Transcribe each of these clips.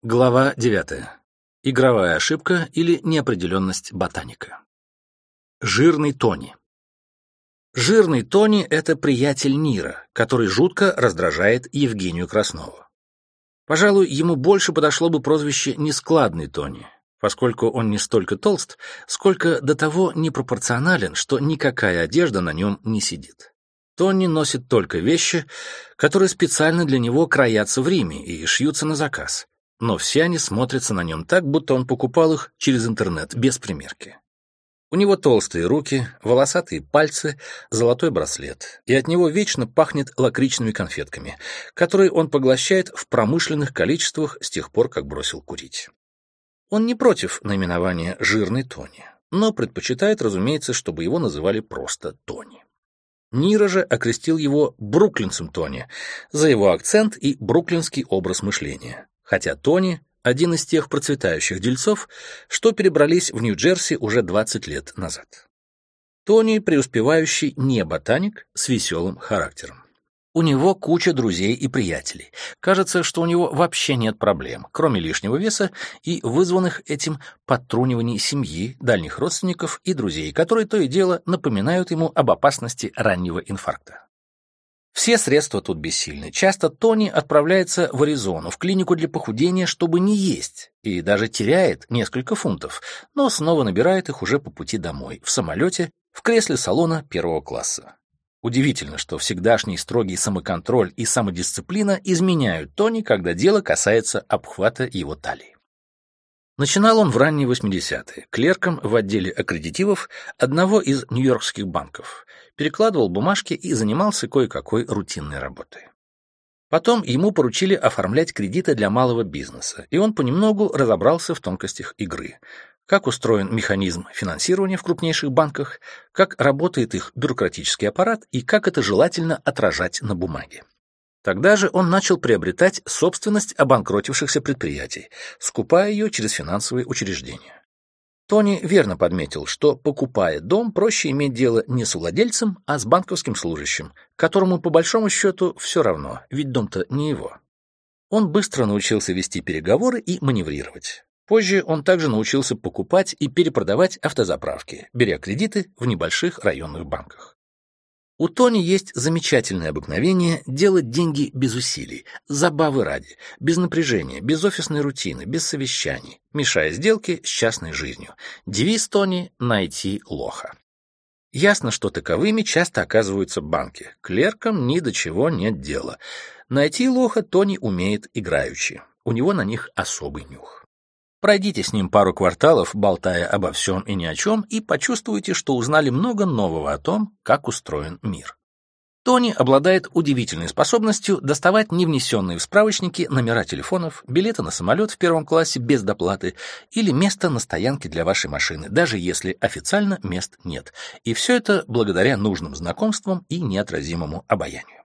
Глава 9. Игровая ошибка или неопределенность ботаника. Жирный Тони. Жирный Тони — это приятель Нира, который жутко раздражает Евгению Краснову. Пожалуй, ему больше подошло бы прозвище «Нескладный Тони», поскольку он не столько толст, сколько до того непропорционален, что никакая одежда на нем не сидит. Тони носит только вещи, которые специально для него краятся в Риме и шьются на заказ. Но все они смотрятся на нем так, будто он покупал их через интернет, без примерки. У него толстые руки, волосатые пальцы, золотой браслет, и от него вечно пахнет лакричными конфетками, которые он поглощает в промышленных количествах с тех пор, как бросил курить. Он не против наименования «Жирный Тони», но предпочитает, разумеется, чтобы его называли просто Тони. Нира же окрестил его бруклинцем Тони за его акцент и бруклинский образ мышления. Хотя Тони — один из тех процветающих дельцов, что перебрались в Нью-Джерси уже 20 лет назад. Тони — преуспевающий не ботаник с веселым характером. У него куча друзей и приятелей. Кажется, что у него вообще нет проблем, кроме лишнего веса и вызванных этим подтруниваний семьи, дальних родственников и друзей, которые то и дело напоминают ему об опасности раннего инфаркта. Все средства тут бессильны. Часто Тони отправляется в Аризону, в клинику для похудения, чтобы не есть, и даже теряет несколько фунтов, но снова набирает их уже по пути домой, в самолете, в кресле салона первого класса. Удивительно, что всегдашний строгий самоконтроль и самодисциплина изменяют Тони, когда дело касается обхвата его талии. Начинал он в ранние 80-е, клерком в отделе аккредитивов одного из нью-йоркских банков, перекладывал бумажки и занимался кое-какой рутинной работой. Потом ему поручили оформлять кредиты для малого бизнеса, и он понемногу разобрался в тонкостях игры. Как устроен механизм финансирования в крупнейших банках, как работает их бюрократический аппарат и как это желательно отражать на бумаге. Тогда же он начал приобретать собственность обанкротившихся предприятий, скупая ее через финансовые учреждения. Тони верно подметил, что, покупая дом, проще иметь дело не с владельцем, а с банковским служащим, которому по большому счету все равно, ведь дом-то не его. Он быстро научился вести переговоры и маневрировать. Позже он также научился покупать и перепродавать автозаправки, беря кредиты в небольших районных банках. У Тони есть замечательное обыкновение делать деньги без усилий, забавы ради, без напряжения, без офисной рутины, без совещаний, мешая сделке с частной жизнью. Девиз Тони — найти лоха. Ясно, что таковыми часто оказываются банки. Клеркам ни до чего нет дела. Найти лоха Тони умеет играючи. У него на них особый нюх. Пройдите с ним пару кварталов, болтая обо всем и ни о чем, и почувствуете, что узнали много нового о том, как устроен мир. Тони обладает удивительной способностью доставать невнесенные в справочники номера телефонов, билеты на самолет в первом классе без доплаты или место на стоянке для вашей машины, даже если официально мест нет. И все это благодаря нужным знакомствам и неотразимому обаянию.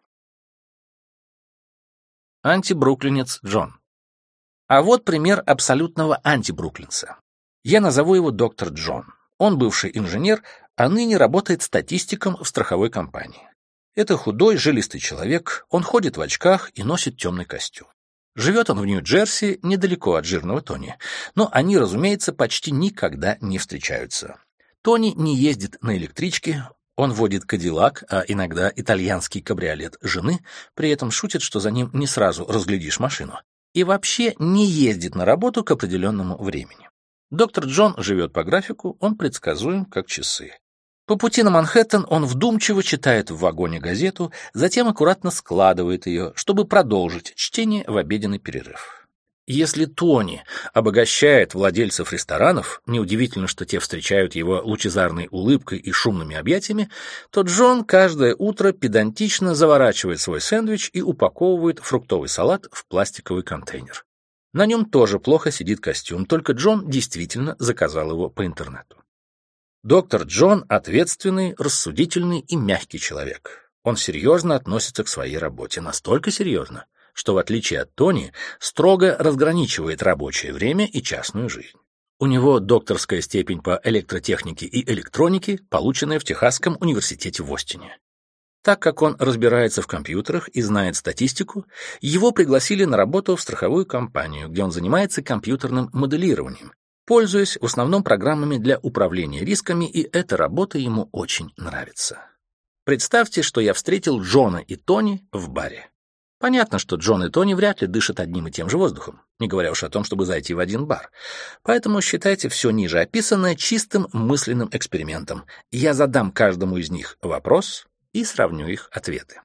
Антибруклинец Джон. А вот пример абсолютного антибруклинца. Я назову его доктор Джон. Он бывший инженер, а ныне работает статистиком в страховой компании. Это худой, жилистый человек, он ходит в очках и носит темный костюм. Живет он в Нью-Джерси, недалеко от жирного Тони, но они, разумеется, почти никогда не встречаются. Тони не ездит на электричке, он водит кадиллак, а иногда итальянский кабриолет жены, при этом шутит, что за ним не сразу разглядишь машину. И вообще не ездит на работу к определенному времени. Доктор Джон живет по графику, он предсказуем, как часы. По пути на Манхэттен он вдумчиво читает в вагоне газету, затем аккуратно складывает ее, чтобы продолжить чтение в обеденный перерыв. Если Тони обогащает владельцев ресторанов, неудивительно, что те встречают его лучезарной улыбкой и шумными объятиями, то Джон каждое утро педантично заворачивает свой сэндвич и упаковывает фруктовый салат в пластиковый контейнер. На нем тоже плохо сидит костюм, только Джон действительно заказал его по интернету. Доктор Джон — ответственный, рассудительный и мягкий человек. Он серьезно относится к своей работе, настолько серьезно, что, в отличие от Тони, строго разграничивает рабочее время и частную жизнь. У него докторская степень по электротехнике и электронике, полученная в Техасском университете в Остине. Так как он разбирается в компьютерах и знает статистику, его пригласили на работу в страховую компанию, где он занимается компьютерным моделированием, пользуясь в основном программами для управления рисками, и эта работа ему очень нравится. Представьте, что я встретил Джона и Тони в баре. Понятно, что Джон и Тони вряд ли дышат одним и тем же воздухом, не говоря уж о том, чтобы зайти в один бар. Поэтому считайте все ниже описанное чистым мысленным экспериментом. Я задам каждому из них вопрос и сравню их ответы.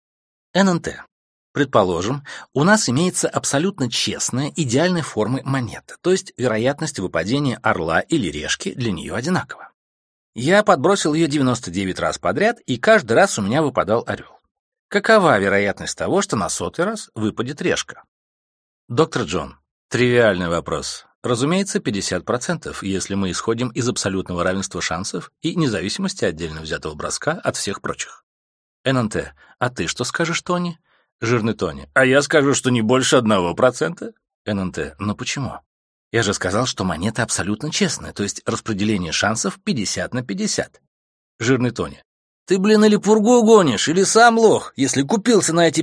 ННТ. Предположим, у нас имеется абсолютно честная, идеальной формы монета, то есть вероятность выпадения орла или решки для нее одинакова. Я подбросил ее 99 раз подряд, и каждый раз у меня выпадал орел. Какова вероятность того, что на 100-й раз выпадет решка? Доктор Джон. Тривиальный вопрос. Разумеется, 50%, если мы исходим из абсолютного равенства шансов и независимости отдельно взятого броска от всех прочих. ННТ. А ты что скажешь, Тони? Жирный Тони. А я скажу, что не больше 1%. ННТ. Но почему? Я же сказал, что монета абсолютно честная, то есть распределение шансов 50 на 50. Жирный Тони. Ты, или пургу гонишь, или сам лох, если купился на эти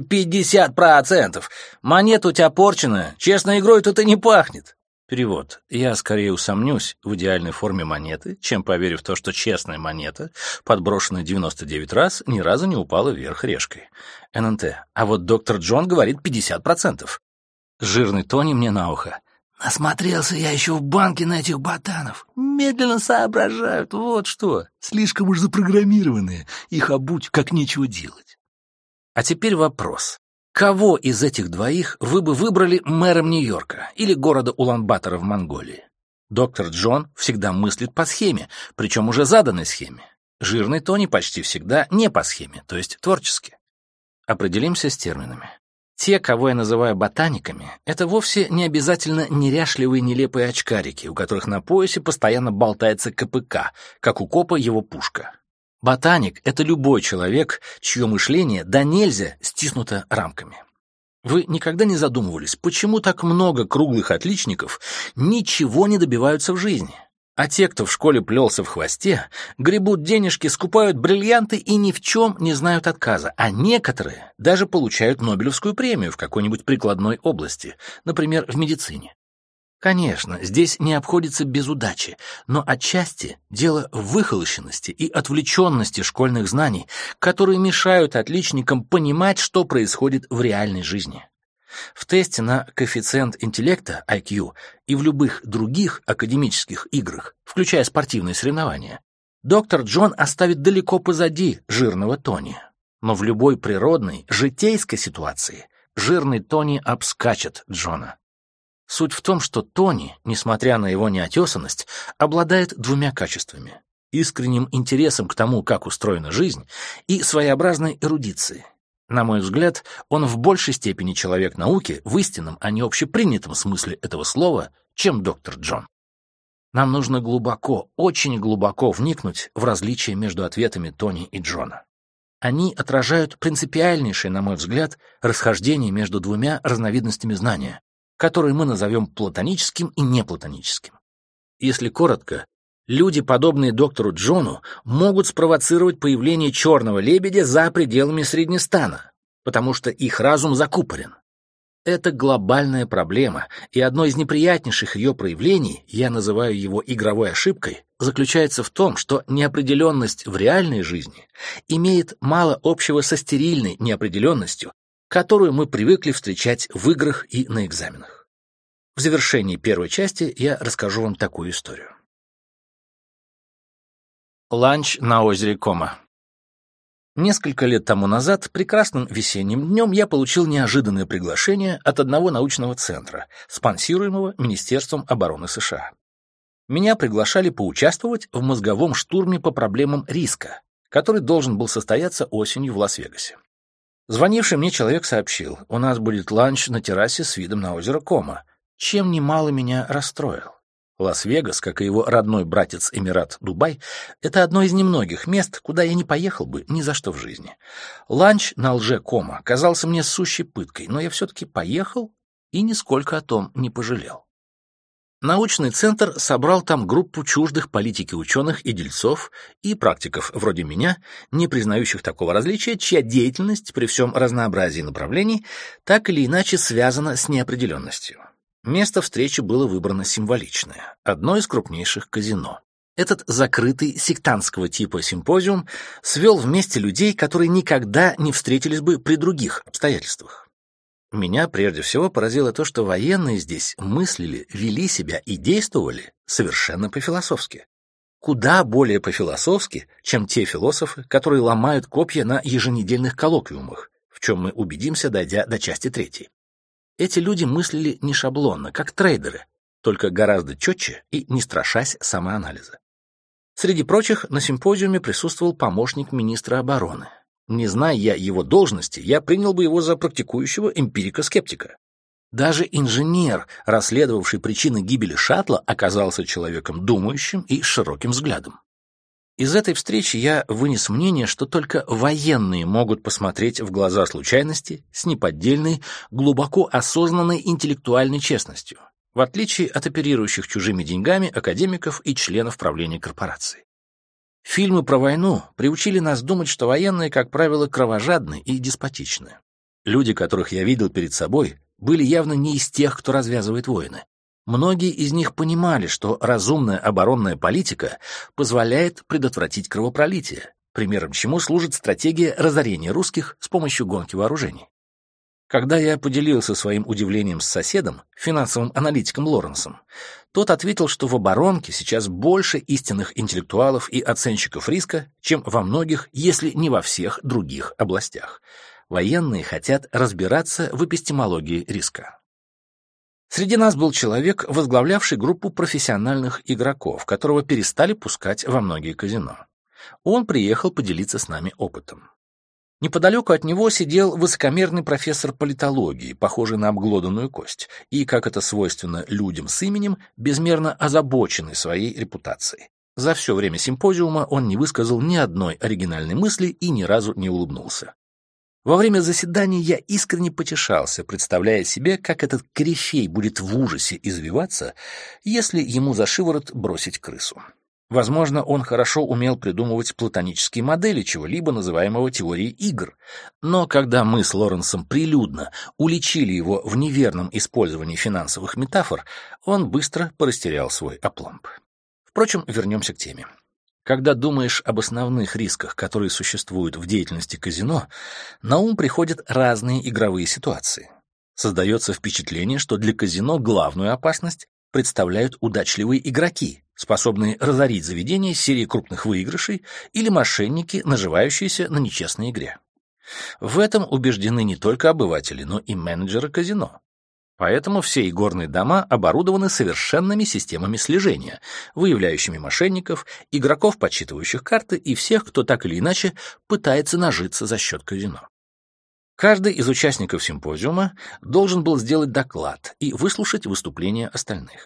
50%. Монета у тебя порченная, честной игрой тут и не пахнет. Перевод. Я скорее усомнюсь в идеальной форме монеты, чем поверю в то, что честная монета, подброшенная 99 раз, ни разу не упала вверх решкой. ННТ. А вот доктор Джон говорит 50%. Жирный Тони мне на ухо. Насмотрелся я еще в банке на этих ботанов. Медленно соображают, вот что. Слишком уж запрограммированные. Их обуть как нечего делать. А теперь вопрос. Кого из этих двоих вы бы выбрали мэром Нью-Йорка или города Улан-Батора в Монголии? Доктор Джон всегда мыслит по схеме, причем уже заданной схеме. Жирный Тони почти всегда не по схеме, то есть творчески. Определимся с терминами. Те, кого я называю ботаниками, это вовсе не обязательно неряшливые нелепые очкарики, у которых на поясе постоянно болтается КПК, как у копа его пушка. Ботаник — это любой человек, чье мышление да нельзя стиснуто рамками. Вы никогда не задумывались, почему так много круглых отличников ничего не добиваются в жизни? А те, кто в школе плелся в хвосте, гребут денежки, скупают бриллианты и ни в чем не знают отказа, а некоторые даже получают Нобелевскую премию в какой-нибудь прикладной области, например, в медицине. Конечно, здесь не обходится без удачи, но отчасти дело в выхолощенности и отвлеченности школьных знаний, которые мешают отличникам понимать, что происходит в реальной жизни. В тесте на коэффициент интеллекта, IQ, и в любых других академических играх, включая спортивные соревнования, доктор Джон оставит далеко позади жирного Тони. Но в любой природной, житейской ситуации жирный Тони обскачет Джона. Суть в том, что Тони, несмотря на его неотесанность, обладает двумя качествами: искренним интересом к тому, как устроена жизнь, и своеобразной эрудицией. На мой взгляд, он в большей степени человек науки в истинном, а не общепринятом смысле этого слова, чем доктор Джон. Нам нужно глубоко, очень глубоко вникнуть в различия между ответами Тони и Джона. Они отражают принципиальнейшее, на мой взгляд, расхождение между двумя разновидностями знания, которые мы назовем платоническим и неплатоническим. Если коротко, люди, подобные доктору Джону, могут спровоцировать появление черного лебедя за пределами Среднестана, потому что их разум закупорен. Это глобальная проблема, и одно из неприятнейших ее проявлений, я называю его игровой ошибкой, заключается в том, что неопределенность в реальной жизни имеет мало общего со стерильной неопределенностью, которую мы привыкли встречать в играх и на экзаменах. В завершении первой части я расскажу вам такую историю. Ланч на озере Кома. Несколько лет тому назад, прекрасным весенним днем, я получил неожиданное приглашение от одного научного центра, спонсируемого Министерством обороны США. Меня приглашали поучаствовать в мозговом штурме по проблемам риска, который должен был состояться осенью в Лас-Вегасе. Звонивший мне человек сообщил: у нас будет ланч на террасе с видом на озеро Кома, чем немало меня расстроил. Лас-Вегас, как и его родной братец Эмират Дубай, это одно из немногих мест, куда я не поехал бы ни за что в жизни. Ланч на лже-Кома казался мне сущей пыткой, но я все-таки поехал и нисколько о том не пожалел. Научный центр собрал там группу чуждых политики ученых и дельцов, и практиков вроде меня, не признающих такого различия, чья деятельность при всем разнообразии направлений так или иначе связана с неопределенностью. Место встречи было выбрано символичное, одно из крупнейших казино. Этот закрытый сектантского типа симпозиум свел вместе людей, которые никогда не встретились бы при других обстоятельствах. Меня прежде всего поразило то, что военные здесь мыслили, вели себя и действовали совершенно по-философски. Куда более по-философски, чем те философы, которые ломают копья на еженедельных коллоквиумах, в чем мы убедимся, дойдя до части 3. Эти люди мыслили не шаблонно, как трейдеры, только гораздо четче и не страшась самоанализа. Среди прочих на симпозиуме присутствовал помощник министра обороны. Не зная я его должности, я принял бы его за практикующего эмпирика-скептика. Даже инженер, расследовавший причины гибели шаттла, оказался человеком думающим и с широким взглядом. Из этой встречи я вынес мнение, что только военные могут посмотреть в глаза случайности с неподдельной, глубоко осознанной интеллектуальной честностью, в отличие от оперирующих чужими деньгами академиков и членов правления корпораций. Фильмы про войну приучили нас думать, что военные, как правило, кровожадны и деспотичны. Люди, которых я видел перед собой, были явно не из тех, кто развязывает войны. Многие из них понимали, что разумная оборонная политика позволяет предотвратить кровопролитие, примером чему служит стратегия разорения русских с помощью гонки вооружений. Когда я поделился своим удивлением с соседом, финансовым аналитиком Лоренсом, тот ответил, что в оборонке сейчас больше истинных интеллектуалов и оценщиков риска, чем во многих, если не во всех других областях. Военные хотят разбираться в эпистемологии риска. Среди нас был человек, возглавлявший группу профессиональных игроков, которого перестали пускать во многие казино. Он приехал поделиться с нами опытом. Неподалеку от него сидел высокомерный профессор политологии, похожий на обглоданную кость, и, как это свойственно людям с именем, безмерно озабоченный своей репутацией. За все время симпозиума он не высказал ни одной оригинальной мысли и ни разу не улыбнулся. Во время заседания я искренне потешался, представляя себе, как этот корифей будет в ужасе извиваться, если ему за шиворот бросить крысу. Возможно, он хорошо умел придумывать платонические модели чего-либо, называемого теорией игр, но когда мы с Лоренсом прилюдно уличили его в неверном использовании финансовых метафор, он быстро порастерял свой апломб. Впрочем, вернемся к теме. Когда думаешь об основных рисках, которые существуют в деятельности казино, на ум приходят разные игровые ситуации. Создается впечатление, что для казино главную опасность представляют удачливые игроки, способные разорить заведение серией крупных выигрышей, или мошенники, наживающиеся на нечестной игре. В этом убеждены не только обыватели, но и менеджеры казино. Поэтому все игорные дома оборудованы совершенными системами слежения, выявляющими мошенников, игроков, подсчитывающих карты и всех, кто так или иначе пытается нажиться за счет казино. Каждый из участников симпозиума должен был сделать доклад и выслушать выступления остальных.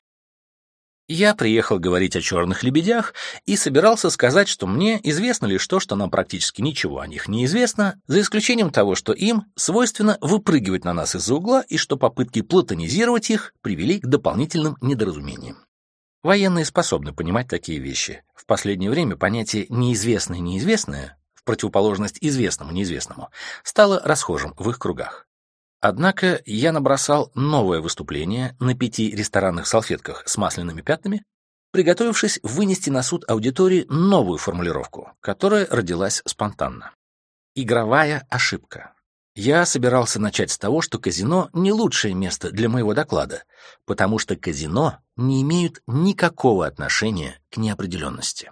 Я приехал говорить о черных лебедях и собирался сказать, что мне известно лишь то, что нам практически ничего о них не известно, за исключением того, что им свойственно выпрыгивать на нас из-за угла и что попытки платонизировать их привели к дополнительным недоразумениям. Военные способны понимать такие вещи. В последнее время понятие «неизвестное-неизвестное», в противоположность известному неизвестному, стало расхожим в их кругах. Однако я набросал новое выступление на 5 ресторанных салфетках с масляными пятнами, приготовившись вынести на суд аудитории новую формулировку, которая родилась спонтанно. Игровая ошибка. Я собирался начать с того, что казино не лучшее место для моего доклада, потому что казино не имеют никакого отношения к неопределенности.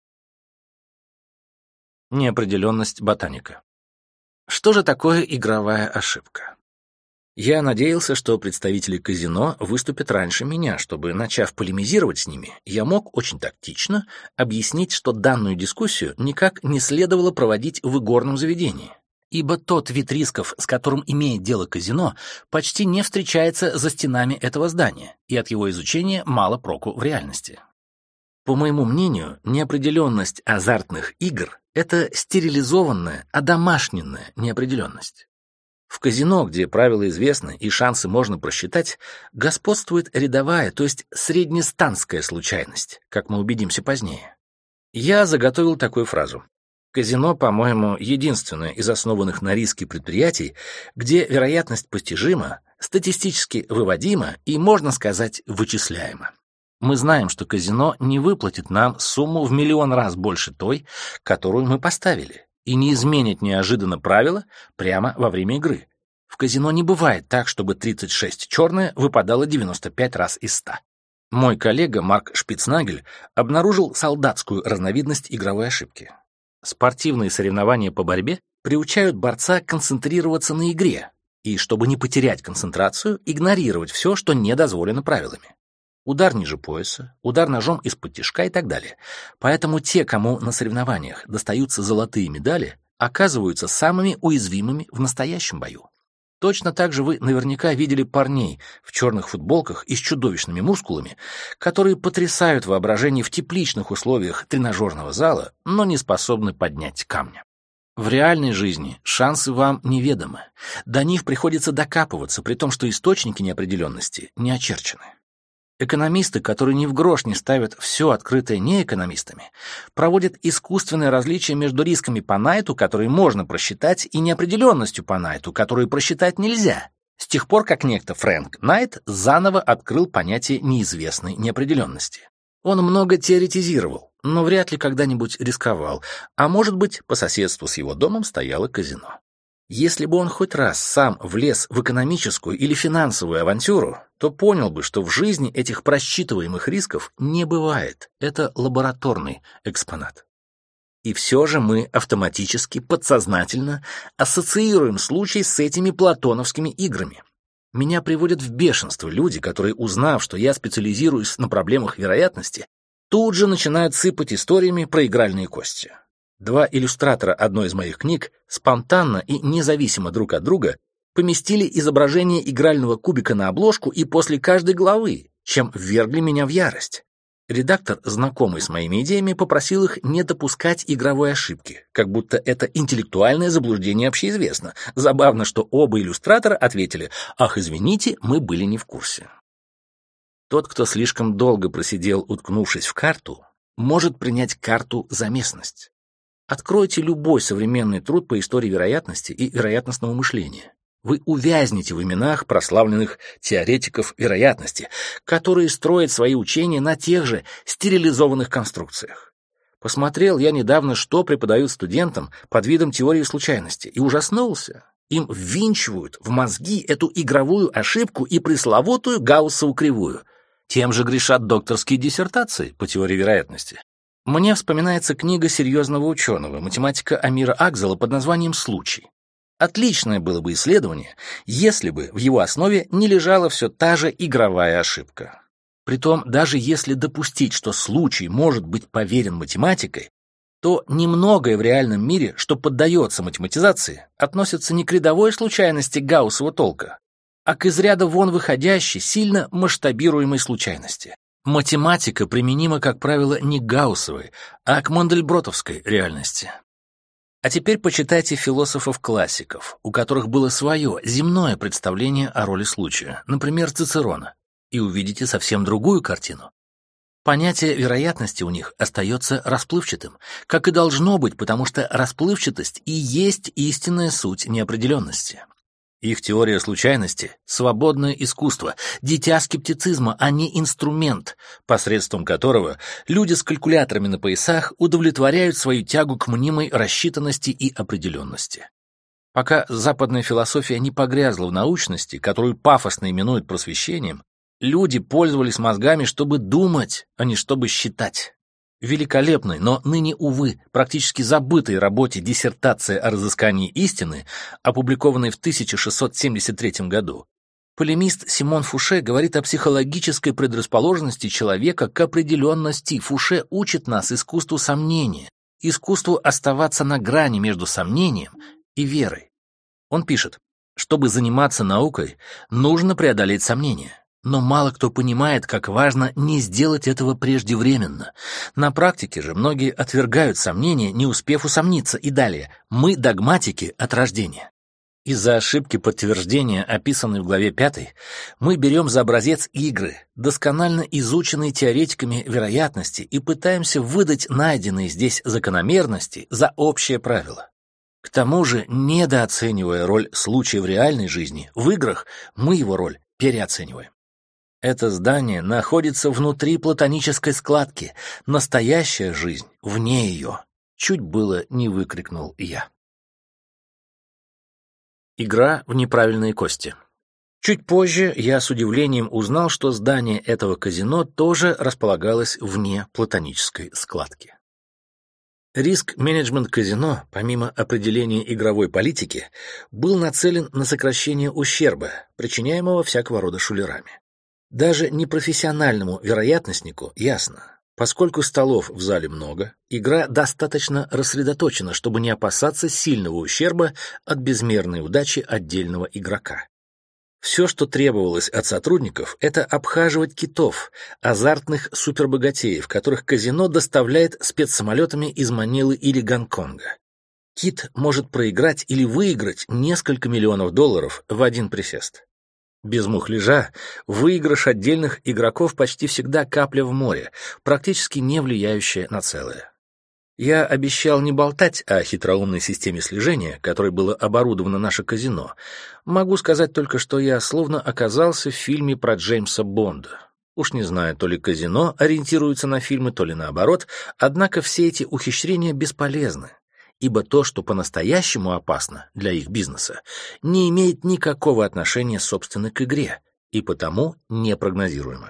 Неопределенность ботаника. Что же такое игровая ошибка? Я надеялся, что представители казино выступят раньше меня, чтобы, начав полемизировать с ними, я мог очень тактично объяснить, что данную дискуссию никак не следовало проводить в игорном заведении, ибо тот вид рисков, с которым имеет дело казино, почти не встречается за стенами этого здания, и от его изучения мало проку в реальности. По моему мнению, неопределенность азартных игр — это стерилизованная, одомашненная неопределенность. В казино, где правила известны и шансы можно просчитать, господствует рядовая, то есть среднестанская случайность, как мы убедимся позднее. Я заготовил такую фразу. Казино, по-моему, единственное из основанных на риске предприятий, где вероятность постижима, статистически выводима и, можно сказать, вычисляема. Мы знаем, что казино не выплатит нам сумму в миллион раз больше той, которую мы поставили, и не изменит неожиданно правила прямо во время игры. В казино не бывает так, чтобы 36 черное выпадало 95 раз из 100. Мой коллега Марк Шпицнагель обнаружил солдатскую разновидность игровой ошибки. Спортивные соревнования по борьбе приучают борца концентрироваться на игре и, чтобы не потерять концентрацию, игнорировать все, что не дозволено правилами. Удар ниже пояса, удар ножом из-под тишка и так далее. Поэтому те, кому на соревнованиях достаются золотые медали, оказываются самыми уязвимыми в настоящем бою. Точно так же вы наверняка видели парней в черных футболках и с чудовищными мускулами, которые потрясают воображение в тепличных условиях тренажерного зала, но не способны поднять камня. В реальной жизни шансы вам неведомы. До них приходится докапываться, при том, что источники неопределенности не очерчены. Экономисты, которые ни в грош не ставят все открытое неэкономистами, проводят искусственное различие между рисками по Найту, которые можно просчитать, и неопределенностью по Найту, которую просчитать нельзя, с тех пор, как некто Фрэнк Найт заново открыл понятие неизвестной неопределенности. Он много теоретизировал, но вряд ли когда-нибудь рисковал, а может быть, по соседству с его домом стояло казино. Если бы он хоть раз сам влез в экономическую или финансовую авантюру, то понял бы, что в жизни этих просчитываемых рисков не бывает. Это лабораторный экспонат. И все же мы автоматически, подсознательно ассоциируем случай с этими платоновскими играми. Меня приводят в бешенство люди, которые, узнав, что я специализируюсь на проблемах вероятности, тут же начинают сыпать историями про игральные кости. Два иллюстратора одной из моих книг спонтанно и независимо друг от друга поместили изображение игрального кубика на обложку и после каждой главы, чем ввергли меня в ярость. Редактор, знакомый с моими идеями, попросил их не допускать игровой ошибки, как будто это интеллектуальное заблуждение общеизвестно. Забавно, что оба иллюстратора ответили: «Ах, извините, мы были не в курсе». Тот, кто слишком долго просидел, уткнувшись в карту, может принять карту за местность. Откройте любой современный труд по истории вероятности и вероятностного мышления. Вы увязнете в именах прославленных теоретиков вероятности, которые строят свои учения на тех же стерилизованных конструкциях. Посмотрел я недавно, что преподают студентам под видом теории случайности, и ужаснулся. Им ввинчивают в мозги эту игровую ошибку и пресловутую Гауссову кривую. Тем же грешат докторские диссертации по теории вероятности. Мне вспоминается книга серьезного ученого, математика Амира Акзела под названием «Случай». Отличное было бы исследование, если бы в его основе не лежала все та же игровая ошибка. Притом, даже если допустить, что случай может быть поверен математикой, то немногое в реальном мире, что поддается математизации, относится не к рядовой случайности Гауссова толка, а к из ряда вон выходящей, сильно масштабируемой случайности. Математика применима, как правило, не к Гауссовой, а к мандельбротовской реальности. А теперь почитайте философов-классиков, у которых было свое земное представление о роли случая, например, Цицерона, и увидите совсем другую картину. Понятие вероятности у них остается расплывчатым, как и должно быть, потому что расплывчатость и есть истинная суть неопределенности. Их теория случайности — свободное искусство, дитя скептицизма, а не инструмент, посредством которого люди с калькуляторами на поясах удовлетворяют свою тягу к мнимой рассчитанности и определенности. Пока западная философия не погрязла в научности, которую пафосно именуют просвещением, люди пользовались мозгами, чтобы думать, а не чтобы считать. В великолепной, но ныне, увы, практически забытой работе «Диссертация о разыскании истины», опубликованной в 1673 году, полемист Симон Фуше говорит о психологической предрасположенности человека к определенности. Фуше учит нас искусству сомнения, искусству оставаться на грани между сомнением и верой. Он пишет: «Чтобы заниматься наукой, нужно преодолеть сомнения. Но мало кто понимает, как важно не сделать этого преждевременно. На практике же многие отвергают сомнения, не успев усомниться. И далее: мы догматики от рождения». Из-за ошибки подтверждения, описанной в главе 5, мы берем за образец игры, досконально изученные теоретиками вероятности, и пытаемся выдать найденные здесь закономерности за общее правило. К тому же, недооценивая роль случая в реальной жизни, в играх мы его роль переоцениваем. Это здание находится внутри платонической складки, настоящая жизнь вне ее. Чуть было не выкрикнул я. Игра в неправильные кости. Чуть позже я с удивлением узнал, что здание этого казино тоже располагалось вне платонической складки. Риск-менеджмент казино, помимо определения игровой политики, был нацелен на сокращение ущерба, причиняемого всякого рода шулерами. Даже непрофессиональному вероятностнику ясно, поскольку столов в зале много, игра достаточно рассредоточена, чтобы не опасаться сильного ущерба от безмерной удачи отдельного игрока. Все, что требовалось от сотрудников, это обхаживать китов, азартных супербогатеев, которых казино доставляет спецсамолетами из Манилы или Гонконга. Кит может проиграть или выиграть несколько миллионов долларов в один присест. Без мухляжа выигрыш отдельных игроков почти всегда капля в море, практически не влияющая на целое. Я обещал не болтать о хитроумной системе слежения, которой было оборудовано наше казино. Могу сказать только, что я словно оказался в фильме про Джеймса Бонда. Уж не знаю, то ли казино ориентируется на фильмы, то ли наоборот, однако все эти ухищрения бесполезны, ибо то, что по-настоящему опасно для их бизнеса, не имеет никакого отношения, собственно, к игре, и потому непрогнозируемо.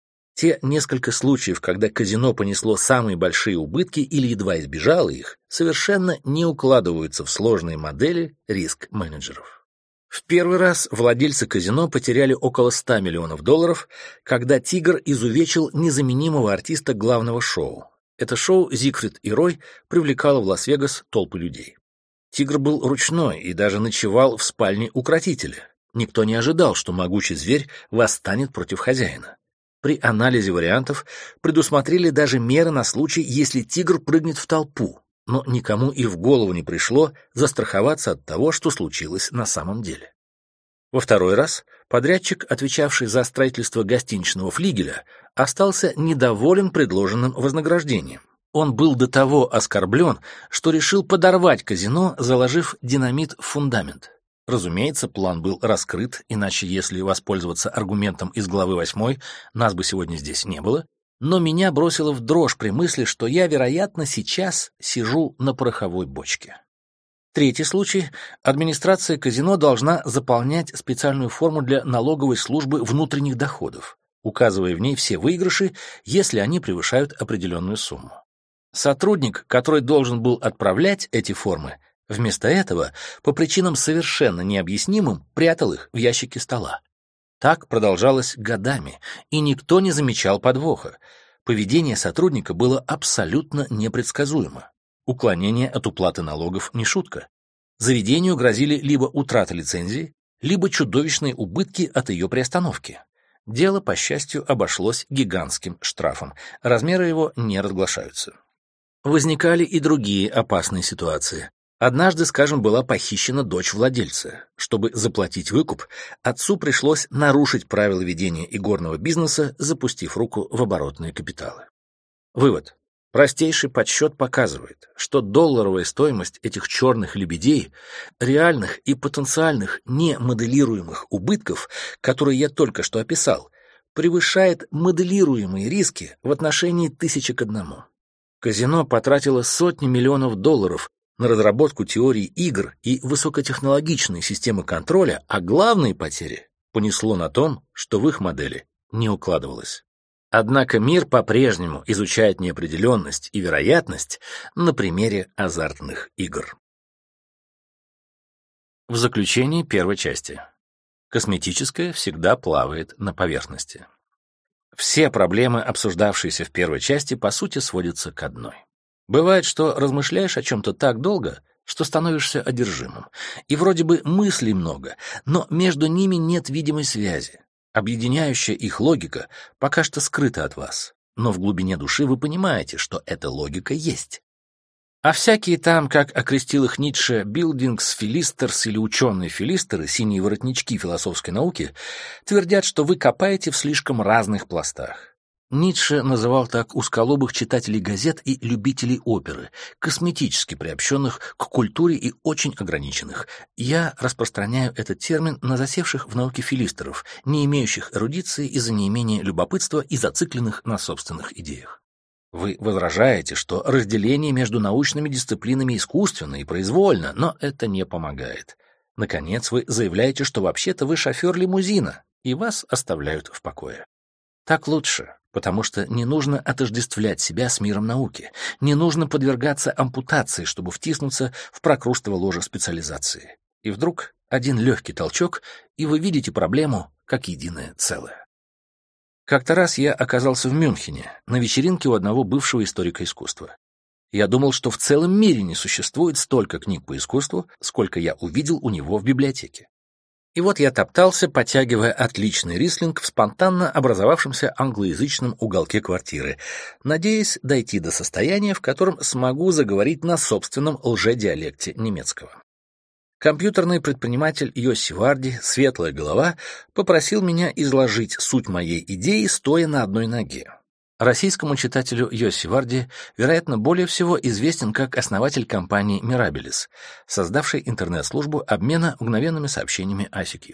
Те несколько случаев, когда казино понесло самые большие убытки или едва избежало их, совершенно не укладываются в сложные модели риск-менеджеров. В первый раз владельцы казино потеряли около 100 миллионов долларов, когда «Тигр» изувечил незаменимого артиста главного шоу. Это шоу «Зигфрид и Рой» привлекало в Лас-Вегас толпы людей. «Тигр» был ручной и даже ночевал в спальне укротителя. Никто не ожидал, что могучий зверь восстанет против хозяина. При анализе вариантов предусмотрели даже меры на случай, если тигр прыгнет в толпу, но никому и в голову не пришло застраховаться от того, что случилось на самом деле. Во второй раз подрядчик, отвечавший за строительство гостиничного флигеля, остался недоволен предложенным вознаграждением. Он был до того оскорблен, что решил подорвать казино, заложив динамит в фундамент. Разумеется, план был раскрыт, иначе, если воспользоваться аргументом из главы 8, нас бы сегодня здесь не было, но меня бросило в дрожь при мысли, что я, вероятно, сейчас сижу на пороховой бочке. Третий случай. Администрация казино должна заполнять специальную форму для налоговой службы внутренних доходов, указывая в ней все выигрыши, если они превышают определенную сумму. Сотрудник, который должен был отправлять эти формы, вместо этого, по причинам совершенно необъяснимым, прятал их в ящике стола. Так продолжалось годами, и никто не замечал подвоха. Поведение сотрудника было абсолютно непредсказуемо. Уклонение от уплаты налогов не шутка. Заведению грозили либо утрата лицензии, либо чудовищные убытки от ее приостановки. Дело, по счастью, обошлось гигантским штрафом. Размеры его не разглашаются. Возникали и другие опасные ситуации. Однажды, скажем, была похищена дочь владельца. Чтобы заплатить выкуп, отцу пришлось нарушить правила ведения игорного бизнеса, запустив руку в оборотные капиталы. Вывод. Простейший подсчет показывает, что долларовая стоимость этих черных лебедей, реальных и потенциальных немоделируемых убытков, которые я только что описал, превышает моделируемые риски в отношении 1000 к 1. Казино потратило сотни миллионов долларов на разработку теорий игр и высокотехнологичной системы контроля, а главные потери понесло на том, что в их модели не укладывалось. Однако мир по-прежнему изучает неопределенность и вероятность на примере азартных игр. В заключении первой части. Косметическое всегда плавает на поверхности. Все проблемы, обсуждавшиеся в первой части, по сути сводятся к одной. Бывает, что размышляешь о чем-то так долго, что становишься одержимым. И вроде бы мыслей много, но между ними нет видимой связи. Объединяющая их логика пока что скрыта от вас, но в глубине души вы понимаете, что эта логика есть. А всякие там, как окрестил их Ницше, «билдингс филистерс» или ученые-филистеры, синие воротнички философской науки, твердят, что вы копаете в слишком разных пластах. Ницше называл так узколобых читателей газет и любителей оперы, косметически приобщенных к культуре и очень ограниченных. Я распространяю этот термин на засевших в науке филистеров, не имеющих эрудиции из-за неимения любопытства и зацикленных на собственных идеях. Вы возражаете, что разделение между научными дисциплинами искусственно и произвольно, но это не помогает. Наконец, вы заявляете, что вообще-то вы шофер лимузина, и вас оставляют в покое. Так лучше, потому что не нужно отождествлять себя с миром науки, не нужно подвергаться ампутации, чтобы втиснуться в прокрустово ложе специализации. И вдруг один легкий толчок, и вы видите проблему как единое целое. Как-то раз я оказался в Мюнхене, на вечеринке у одного бывшего историка искусства. Я думал, что в целом мире не существует столько книг по искусству, сколько я увидел у него в библиотеке. И вот я топтался, потягивая отличный рислинг в спонтанно образовавшемся англоязычном уголке квартиры, надеясь дойти до состояния, в котором смогу заговорить на собственном лжедиалекте немецкого. Компьютерный предприниматель Йосси Варди, светлая голова, попросил меня изложить суть моей идеи, стоя на одной ноге. Российскому читателю Йосси Варди, вероятно, более всего известен как основатель компании Mirabilis, создавшей интернет-службу обмена мгновенными сообщениями ICQ.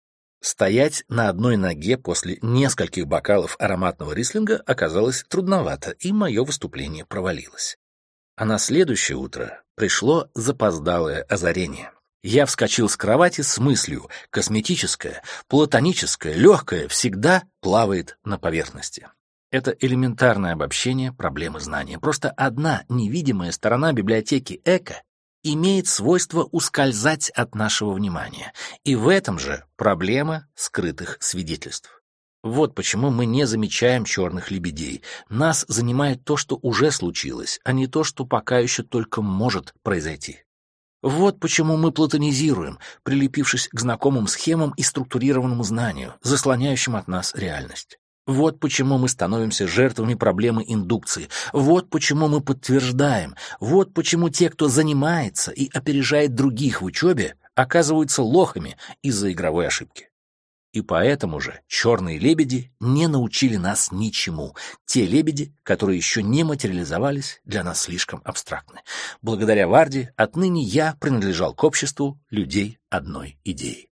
Стоять на одной ноге после нескольких бокалов ароматного рислинга оказалось трудновато, и мое выступление провалилось. А на следующее утро пришло запоздалое озарение. Я вскочил с кровати с мыслью: косметическое, платоническое, легкое всегда плавает на поверхности. Это элементарное обобщение проблемы знания. Просто одна невидимая сторона библиотеки Эко имеет свойство ускользать от нашего внимания. И в этом же проблема скрытых свидетельств. Вот почему мы не замечаем черных лебедей. Нас занимает то, что уже случилось, а не то, что пока еще только может произойти. Вот почему мы платонизируем, прилепившись к знакомым схемам и структурированному знанию, заслоняющим от нас реальность. Вот почему мы становимся жертвами проблемы индукции. Вот почему мы подтверждаем. Вот почему те, кто занимается и опережает других в учебе, оказываются лохами из-за игровой ошибки. И поэтому же черные лебеди не научили нас ничему. Те лебеди, которые еще не материализовались, для нас слишком абстрактны. Благодаря Варди отныне я принадлежал к обществу людей одной идеи.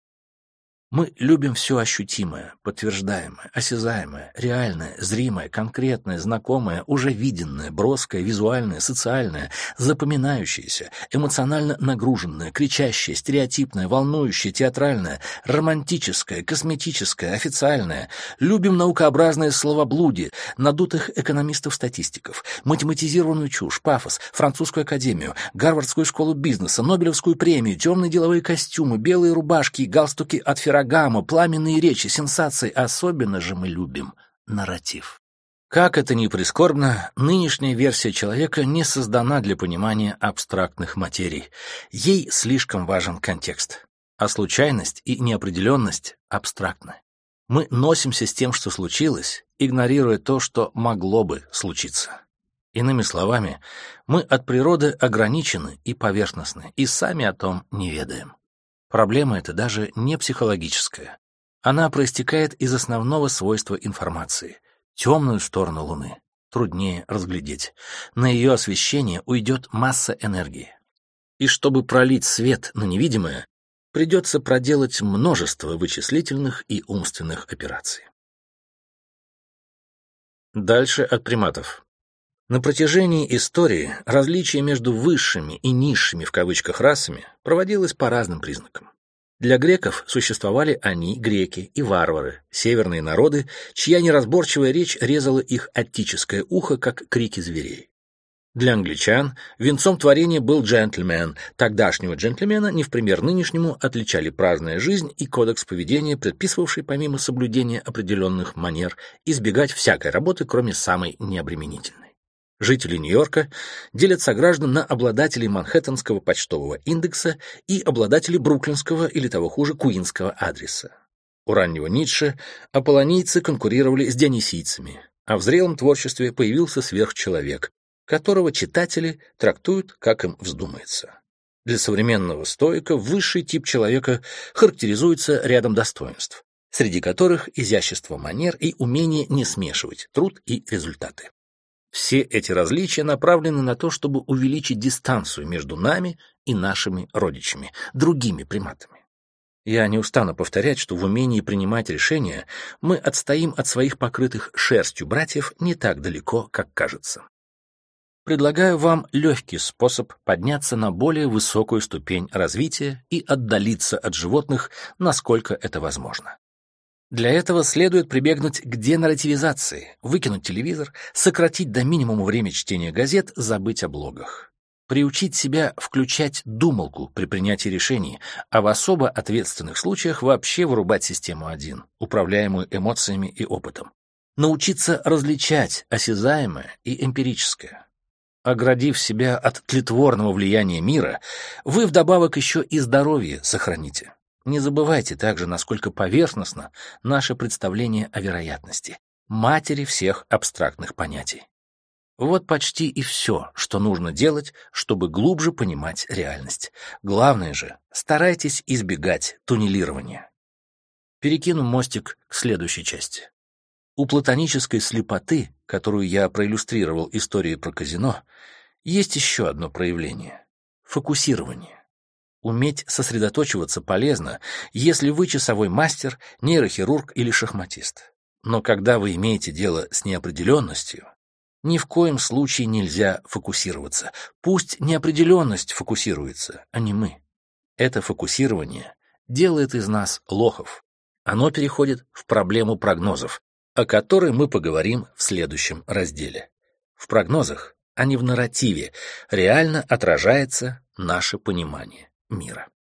Мы любим все ощутимое, подтверждаемое, осязаемое, реальное, зримое, конкретное, знакомое, уже виденное, броское, визуальное, социальное, запоминающееся, эмоционально нагруженное, кричащее, стереотипное, волнующее, театральное, романтическое, косметическое, официальное. Любим наукообразное словоблудие, надутых экономистов-статистиков, математизированную чушь, пафос, французскую академию, Гарвардскую школу бизнеса, Нобелевскую премию, темные деловые костюмы, белые рубашки и галстуки от Феррагамо, пламенные речи, сенсации. Особенно же мы любим нарратив. Как это ни прискорбно, нынешняя версия человека не создана для понимания абстрактных материй. Ей слишком важен контекст. А случайность и неопределенность абстрактны. Мы носимся с тем, что случилось, игнорируя то, что могло бы случиться. Иными словами, мы от природы ограничены и поверхностны, и сами о том не ведаем. Проблема эта даже не психологическая. Она проистекает из основного свойства информации. Темную сторону Луны труднее разглядеть. На ее освещение уйдет масса энергии. И чтобы пролить свет на невидимое, придется проделать множество вычислительных и умственных операций. Дальше от приматов. На протяжении истории различие между высшими и низшими в кавычках расами проводилось по разным признакам. Для греков существовали они, греки, и варвары, северные народы, чья неразборчивая речь резала их оттическое ухо, как крики зверей. Для англичан венцом творения был джентльмен. Тогдашнего джентльмена, не в пример нынешнему, отличали праздная жизнь и кодекс поведения, предписывавший помимо соблюдения определенных манер избегать всякой работы, кроме самой необременительной. Жители Нью-Йорка делят сограждан на обладателей Манхэттенского почтового индекса и обладателей бруклинского или того хуже куинского адреса. У раннего Ницше аполлонийцы конкурировали с дионисийцами, а в зрелом творчестве появился сверхчеловек, которого читатели трактуют, как им вздумается. Для современного стоика высший тип человека характеризуется рядом достоинств, среди которых изящество манер и умение не смешивать труд и результаты. Все эти различия направлены на то, чтобы увеличить дистанцию между нами и нашими родичами, другими приматами. Я не устану повторять, что в умении принимать решения мы отстоим от своих покрытых шерстью братьев не так далеко, как кажется. Предлагаю вам легкий способ подняться на более высокую ступень развития и отдалиться от животных, насколько это возможно. Для этого следует прибегнуть к денарративизации, выкинуть телевизор, сократить до минимума время чтения газет, забыть о блогах. Приучить себя включать думалку при принятии решений, а в особо ответственных случаях вообще вырубать систему 1, управляемую эмоциями и опытом. Научиться различать осязаемое и эмпирическое. Оградив себя от тлетворного влияния мира, вы вдобавок еще и здоровье сохраните. Не забывайте также, насколько поверхностно наше представление о вероятности, матери всех абстрактных понятий. Вот почти и все, что нужно делать, чтобы глубже понимать реальность. Главное же, старайтесь избегать туннелирования. Перекину мостик к следующей части. У платонической слепоты, которую я проиллюстрировал историей про казино, есть еще одно проявление — фокусирование. Уметь сосредоточиваться полезно, если вы часовой мастер, нейрохирург или шахматист. Но когда вы имеете дело с неопределенностью, ни в коем случае нельзя фокусироваться. Пусть неопределенность фокусируется, а не мы. Это фокусирование делает из нас лохов. Оно переходит в проблему прогнозов, о которой мы поговорим в следующем разделе. В прогнозах, а не в нарративе, реально отражается наше понимание мира.